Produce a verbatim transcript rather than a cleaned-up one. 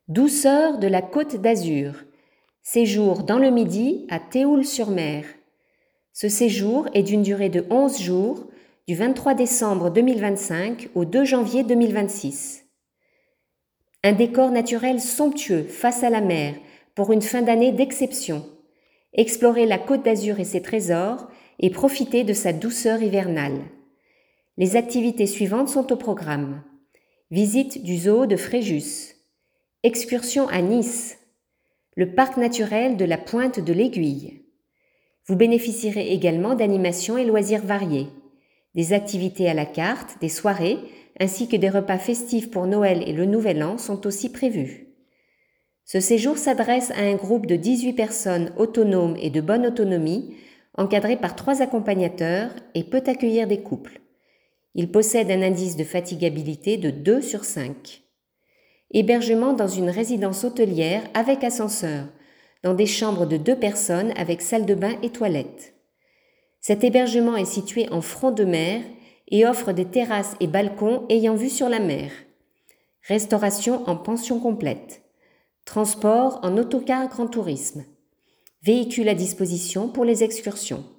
Douceur de la Côte d'Azur. Séjour dans le Midi à Théoul-sur-Mer. Ce séjour est d'une durée de onze jours, du vingt-trois décembre deux mille vingt-cinq au deux janvier deux mille vingt-six. Un décor naturel somptueux face à la mer pour une fin d'année d'exception. Explorez la Côte d'Azur et ses trésors et profitez de sa douceur hivernale. Les activités suivantes sont au programme. Visite du zoo de Fréjus. Excursion à Nice. Le parc naturel de la Pointe de l'Aiguille. Vous bénéficierez également d'animations et loisirs variés. Des activités à la carte, des soirées, ainsi que des repas festifs pour Noël et le Nouvel An sont aussi prévus. Ce séjour s'adresse à un groupe de dix-huit personnes autonomes et de bonne autonomie, encadrées par trois accompagnateurs et peut accueillir des couples. Il possède un indice de fatigabilité de deux sur cinq. Hébergement dans une résidence hôtelière avec ascenseur, dans des chambres de deux personnes avec salle de bain et toilettes. Cet hébergement est situé en front de mer et offre des terrasses et balcons ayant vue sur la mer. Restauration en pension complète. Transport en autocar grand tourisme. Véhicule à disposition pour les excursions.